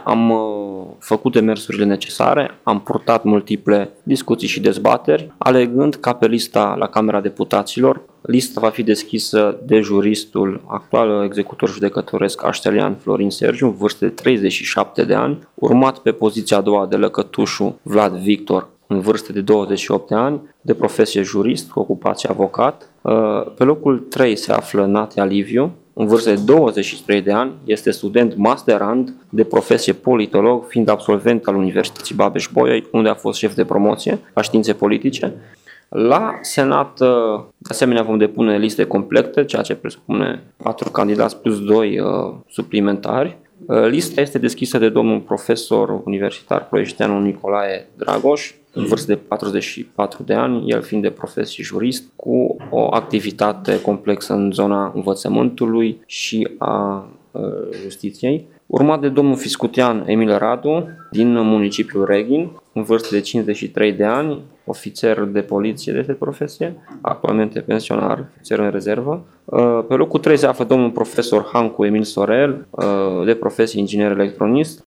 am făcut demersurile necesare, am purtat multiple discuții și dezbateri, alegând ca pe lista la Camera Deputaților. Lista va fi deschisă de juristul actual executor judecătoresc Aștelian Florin Sergiu, în vârstă de 37 de ani, urmat pe poziția a doua de lăcătușul Vlad Victor, în vârstă de 28 de ani, de profesie jurist, cu ocupație avocat. Pe locul 3 se află Natea Liviu, în vârstă de 23 de ani, este student masterand, de profesie politolog, fiind absolvent al Universității Babeș-Bolyai, unde a fost șef de promoție la științe politice. La Senat, de asemenea, vom depune liste complete, ceea ce presupune 4 candidați plus 2 suplimentari. Lista este deschisă de domnul profesor universitar ploieștean Nicolae Dragoș, în vârstă de 44 de ani, el fiind de profesie jurist, cu o activitate complexă în zona învățământului și a justiției, urmat de domnul fiscutian Emil Radu, din municipiul Reghin, în vârstă de 53 de ani, ofițer de poliție de profesie, actualmente pensionar, ofițer în rezervă. Pe locul 3 se află domnul profesor Hancu Emil Sorel, de profesie inginer electronist,